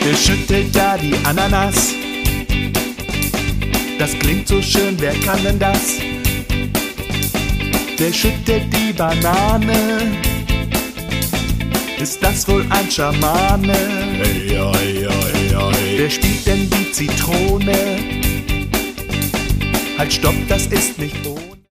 Der schüttelt da die Ananas. Das klingt so schön, wer kann denn das? Der schüttelt die Banane. Ist das wohl ein Schamane? Hey, hey, hey, hey. Wer spielt denn die Zitrone? Halt, stopp, das ist nicht ohne.